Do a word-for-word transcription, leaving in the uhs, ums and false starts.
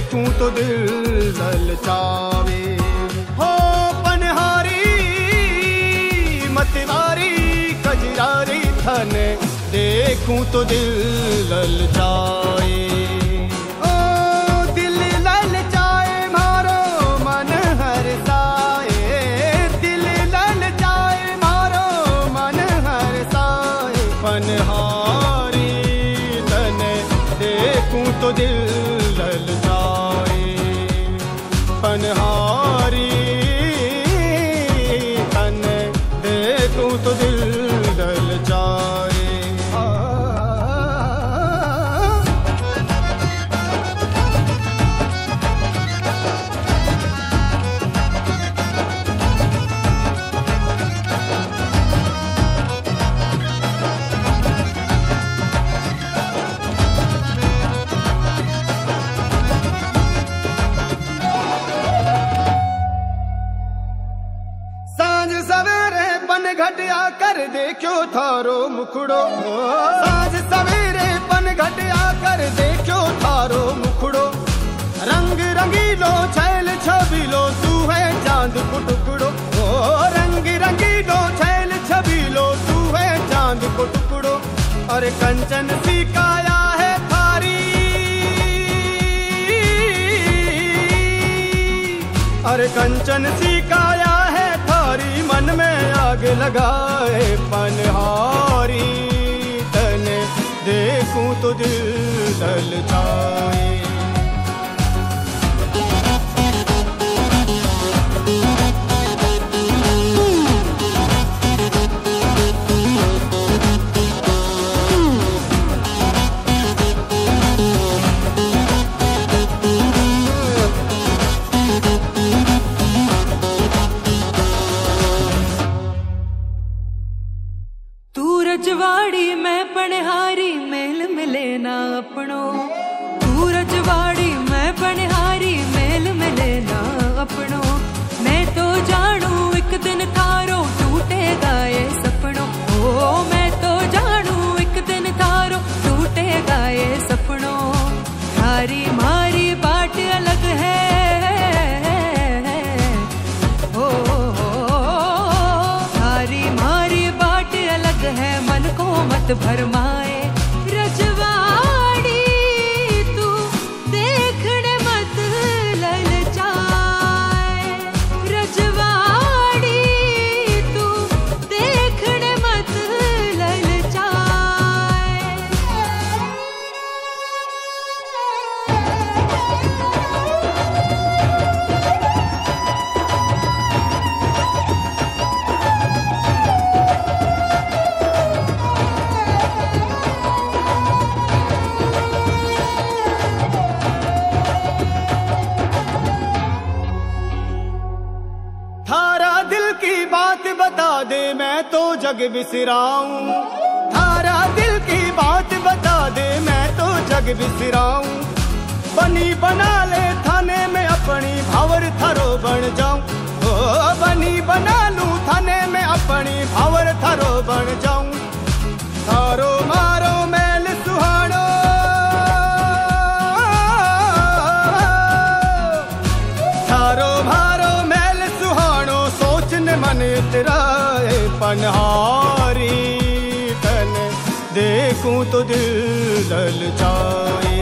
देखूं तो दिल ललचावे। हो पनहारी मतवारी कजरारी थने देखूं तो दिल ललचाए। ओ दिल ललचाए मारो मन हरसाए, दिल ललचाए मारो मन हरसाए। पनहारी तने देखूं तो दिल ललचाए, पनहारी तने देखूं तो दिल ललचाए। घटिया कर देखो थारो मुखड़ो, साँझ सवेरे पन घटिया कर देखो थारो मुखड़ो। रंग रंगीलो छैल छबीलो तू है चांद को टुकड़ो। ओ रंग रंगीलो छैल छबीलो तू है चांद को टुकड़ो। अरे कंचन सी काया है थारी, अरे कंचन सी काया है थारी मन में आग लगाए। पनहारी तने देखूं तो दिल ललचाए। रजवाड़ी मैं पनहारी मेल मिले ना अपनो, तू रजवाड़ी मैं पनहारी मेल मिले ना अपनो। मैं तो जानू एक दिन थारो टूटेगा ये सपनो, ओ मैं तो जानू एक दिन थारो टूटेगा ये सपनो। थारी मारी बाट अलग है, ओ थारी मारी बाट अलग है, मन को मत भरमाए। रजवाड़ी तू देखने मत ललचाए, रजवाड़ी तू देखने मत ललचाए। बता दे मैं तो जग बिसराऊं, थारा दिल की बात बता दे मैं तो जग बिसराऊं। बनी बना ले थाने में अपनी भावर थारो बन जाऊं, ओ बनी बना लूं थाने में अपनी भावर थारो बन जाऊं। थारो मारो मैल सुहानो, थारो भारो मैल सुहानो सोचने मन इतराए। पनहारी तने देखूं तो दिल ललचाए।